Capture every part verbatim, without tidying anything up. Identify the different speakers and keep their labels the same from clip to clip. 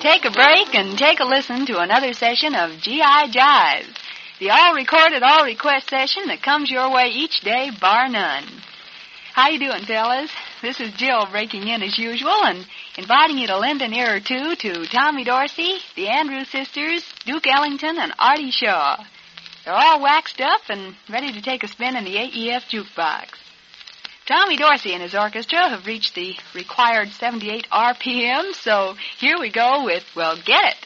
Speaker 1: take a break and take a listen to another session of G I Jive, the all-recorded, all-request session that comes your way each day, bar none. How you doing, fellas? This is Jill breaking in as usual and inviting you to lend an ear or two to Tommy Dorsey, the Andrews Sisters, Duke Ellington, and Artie Shaw. They're all waxed up and ready to take a spin in the A E F jukebox. Tommy Dorsey and his orchestra have reached the required seventy-eight R P M, so here we go with, well, Get It.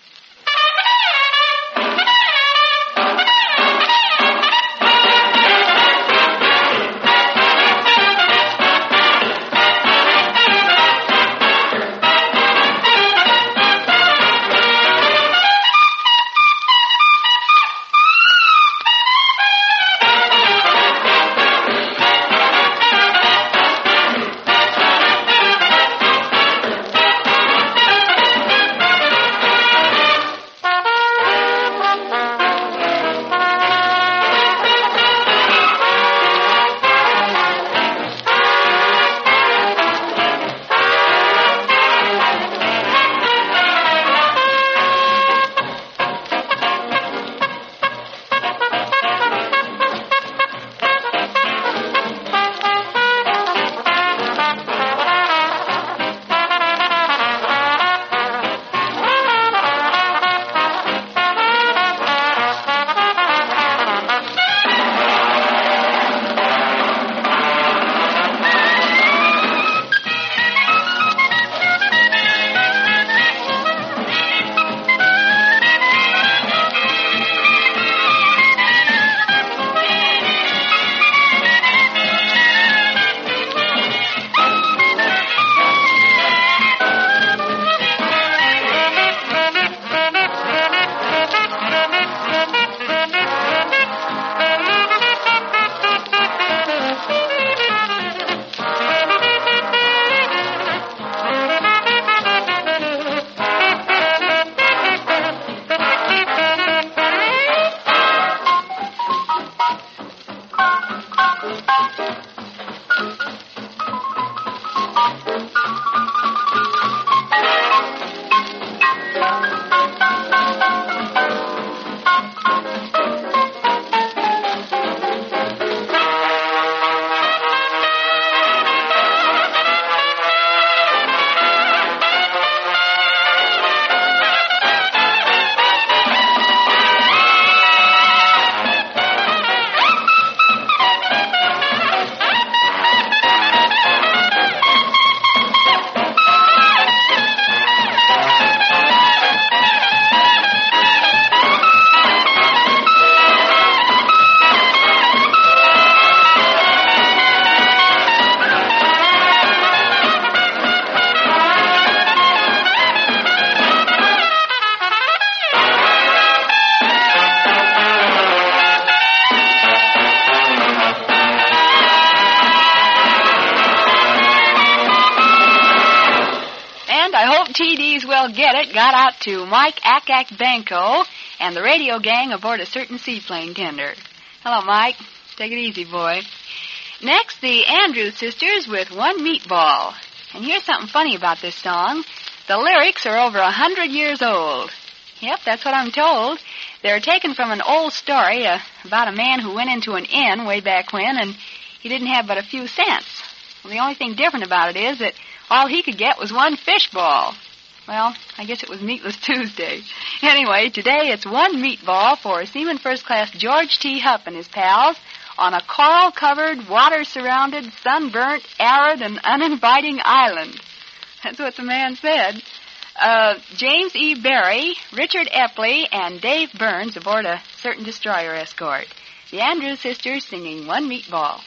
Speaker 1: T D's Well Get It got out to Mike Akak Banco and the radio gang aboard a certain seaplane tender. Hello, Mike. Take it easy, boy. Next, the Andrews Sisters with One Meatball. And here's something funny about this song. The lyrics are over a hundred years old. Yep, that's what I'm told. They're taken from an old story uh, about a man who went into an inn way back when, and he didn't have but a few cents. Well, the only thing different about it is that all he could get was one fish ball. Well, I guess it was Meatless Tuesday. Anyway, today it's one meatball for Seaman First Class George T. Hupp and his pals on a coral-covered, water-surrounded, sunburnt, arid, and uninviting island. That's what the man said. Uh, James E. Berry, Richard Epley, and Dave Burns aboard a certain destroyer escort. The Andrews Sisters singing One Meatball.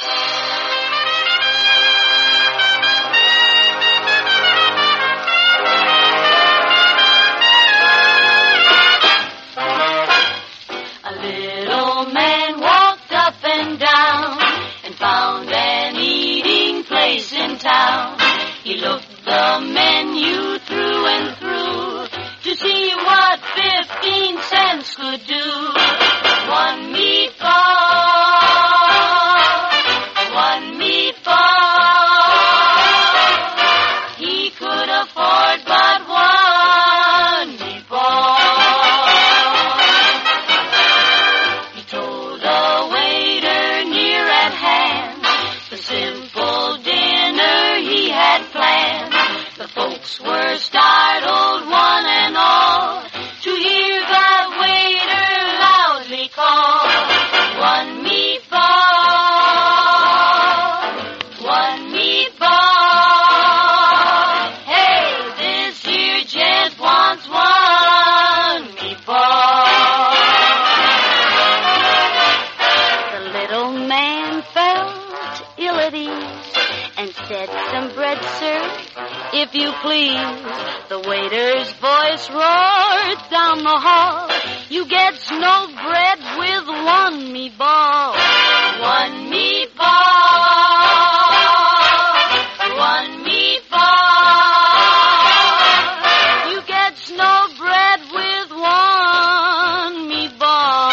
Speaker 2: Town. He looked the menu through and through to see what fifteen cents could do. One meatball, one meatball. He could afford but one. some bread, sir? If you please. The waiter's voice roared down the hall. You get no bread with one meatball. One meatball. One meatball. You get no bread with one meatball.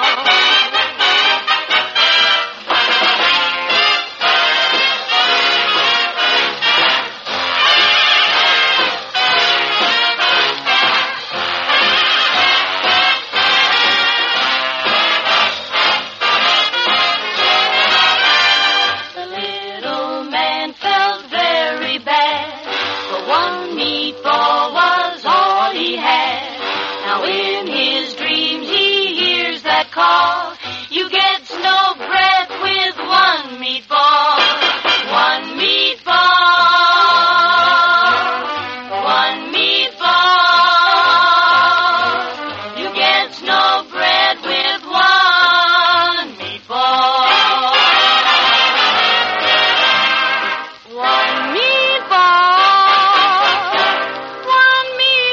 Speaker 2: Call. You get no bread with one meatball. One meatball. One meatball. You get no bread with one meatball. One meatball. One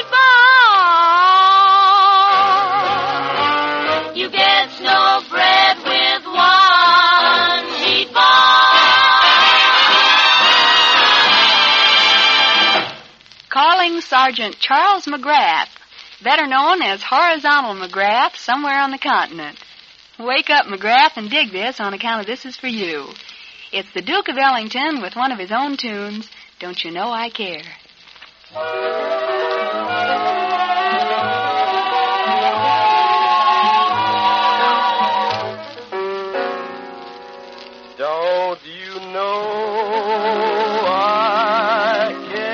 Speaker 2: meatball. You get no bread with one meatball.
Speaker 1: Calling Sergeant Charles McGrath, better known as Horizontal McGrath, somewhere on the continent. Wake up, McGrath, and dig this on account of This Is For You. It's the Duke of Ellington with one of his own tunes, Don't You Know I Care.
Speaker 3: Don't you know I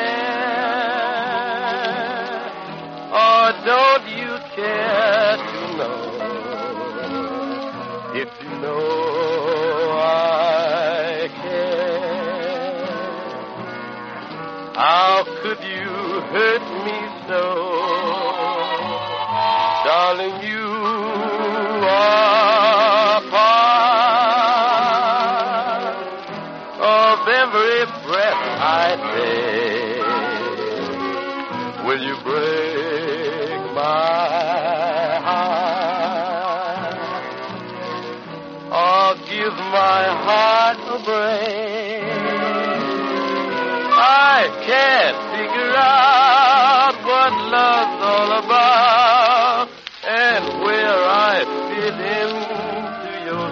Speaker 3: care? Or don't you care to know? If you know I care, how could you hurt me so? Darling, you are part of every breath I take. Will you break my heart or give my heart a break? I can't figure out what love's all about and where I fit into your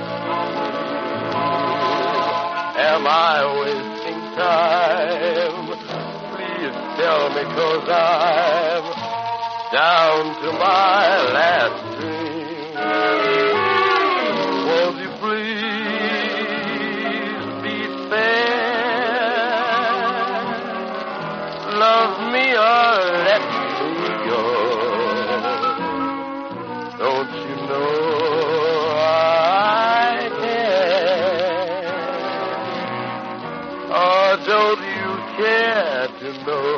Speaker 3: soul. Am I wasting time? Please tell me, 'cause I'm down to my last dream. Won't you please be fair? Love me or let me go. Don't you know I care? Or don't you care to know?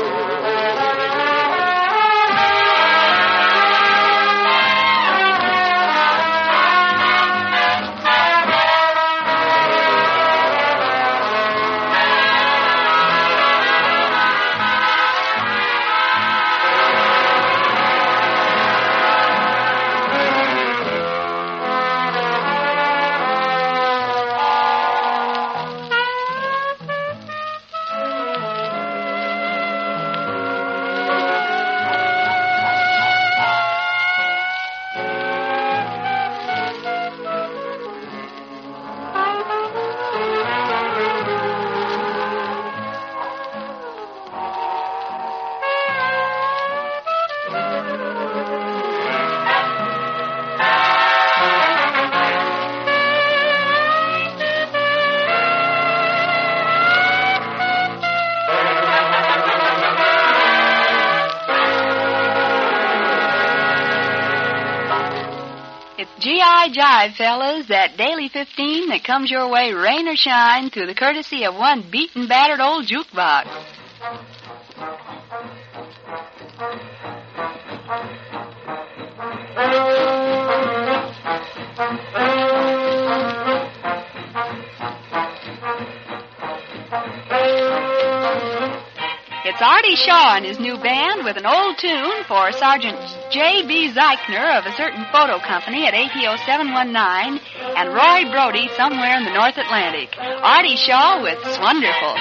Speaker 1: G I Jive, fellas, that daily fifteen that comes your way rain or shine through the courtesy of one beaten, battered old jukebox.
Speaker 3: Thank you.
Speaker 1: It's Artie Shaw and his new band with an old tune for Sergeant J B. Zeichner of a certain photo company at A P O seven one nine and Roy Brody somewhere in the North Atlantic. Artie Shaw with Swonderful.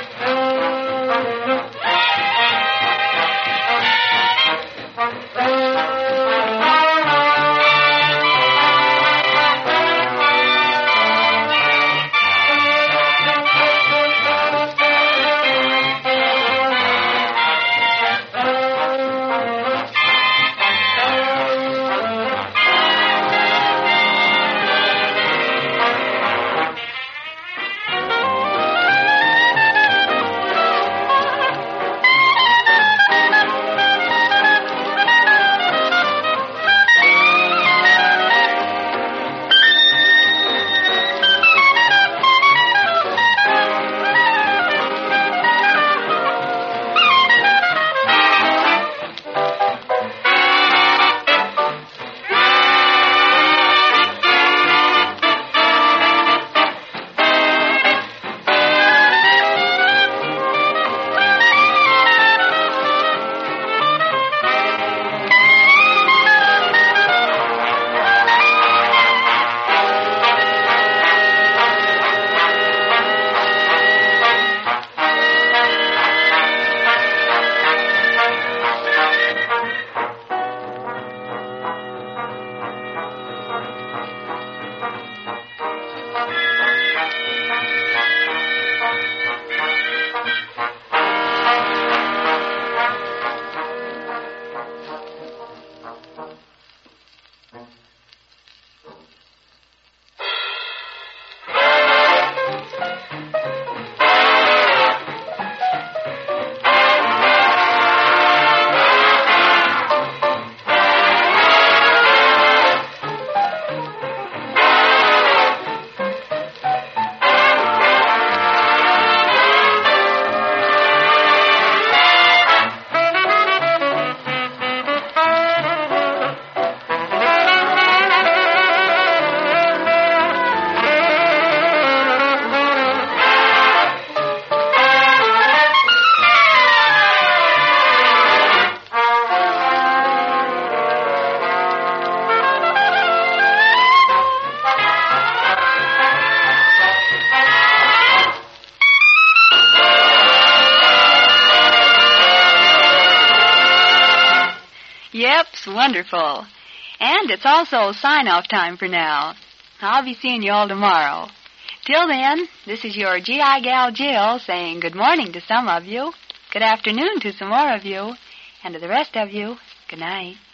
Speaker 1: Yep, it's wonderful. And it's also sign-off time for now. I'll be seeing you all tomorrow. Till then, this is your G I gal Jill saying good morning to some of you, good afternoon to some more of you, and to the rest of you, good night.